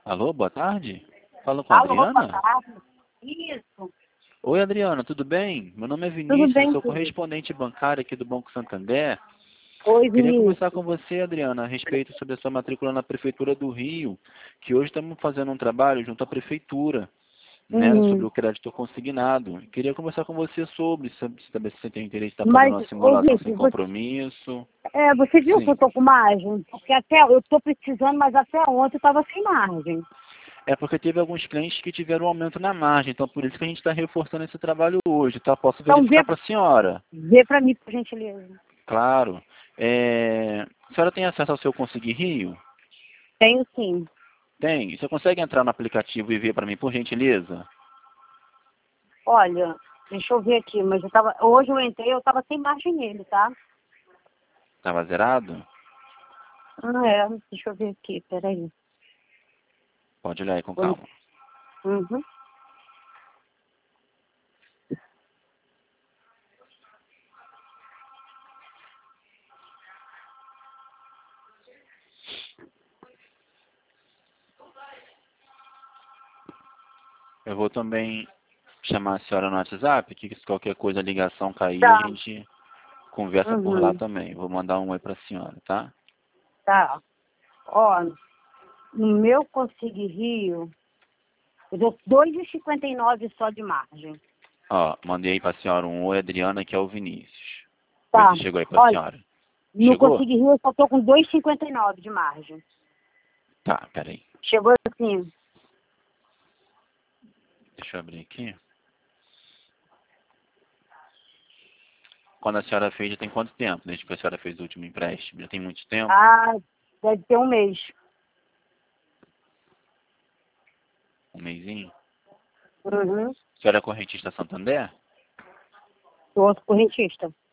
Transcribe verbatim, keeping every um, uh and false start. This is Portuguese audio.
Alô, boa tarde. Fala com a Alô, boa Adriana? tarde. Isso. Oi, Adriana, tudo bem? Meu nome é Tudo Vinícius, eu bem, sou filho? correspondente bancário aqui do Banco Santander. Oi, Queria Vinícius. conversar com você, Adriana, a respeito sobre a sua matrícula na Prefeitura do Rio, que hoje estamos fazendo um trabalho junto à Prefeitura, né, sobre Uhum. o crédito consignado. Queria conversar com você sobre, saber saber se você tem interesse em estar fazendo Mas, uma ô, simulação sem Vinícius, você, compromisso. é, você viu que eu Sim. tô com margem? Porque até, eu tô precisando, mas até ontem eu tava sem margem. É porque teve alguns clientes que tiveram um aumento na margem, então por isso que a gente está reforçando esse trabalho hoje, tá? Posso Então, vê, verificar para a senhora. vê pra mim, por gentileza. Claro. É... A senhora tem acesso ao seu Conseguir Rio? Tenho sim. Tem. Você consegue entrar no aplicativo e ver para mim, por gentileza? Olha, deixa eu ver aqui, mas eu tava, hoje eu entrei, eu tava sem margem nele, tá? Estava zerado? Ah, é. Deixa eu ver aqui, peraí. Pode olhar aí com Oi. calma. Uhum. Eu vou também chamar a senhora no WhatsApp, que se qualquer coisa, a ligação cair, a Tá. gente conversa por lá Uhum. também. Vou mandar um oi para a senhora, tá? Tá. Ó, no meu Conseguir Rio, eu dou dois e cinquenta e nove só de margem. Ó, mandei para a senhora um oi, Adriana, que é o Vinícius. Vê Tá. se chegou aí para a Olha, senhora. no Chegou? Conseguir Rio eu só tô com dois e cinquenta e nove de margem. Tá, peraí. Chegou assim. Deixa eu abrir aqui. Quando a senhora fez, já tem quanto tempo? Desde que a senhora fez o último empréstimo? Já tem muito tempo? Ah, deve ter um mês. Um mesinho? Uhum. A senhora é correntista Santander? Do outro correntista.